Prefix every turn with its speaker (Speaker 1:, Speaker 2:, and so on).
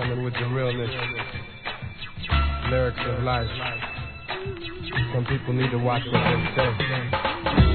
Speaker 1: Coming with the realness, lyrics of life. Some people need to watch what they say.